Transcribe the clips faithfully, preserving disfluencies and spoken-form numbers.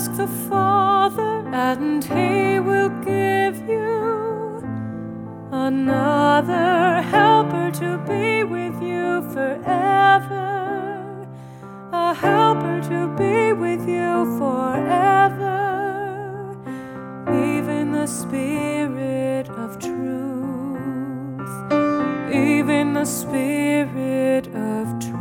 ask the Father, and He will give you another helper to be with you forever, a helper to be with you forever, even the Spirit of truth, even the Spirit of truth.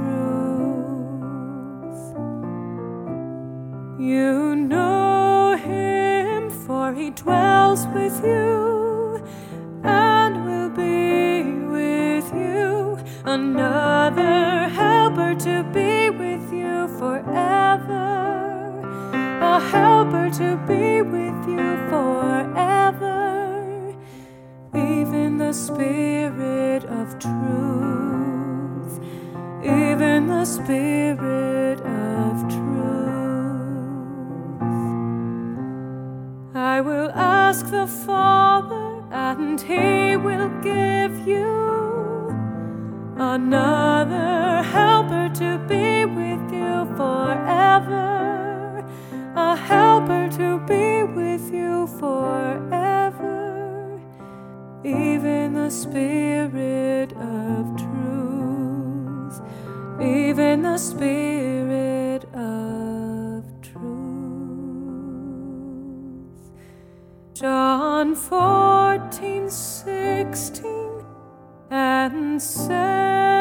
You know Him, for He dwells with you and will be with you, another helper to be with you forever, a helper to be with you forever, even the Spirit of truth, even the Spirit of truth. I will ask the Father, and He will give you another helper to be with you forever, a helper to be with you forever, even the Spirit of truth, even the Spirit of truth. John fourteen, sixteen and seventeen.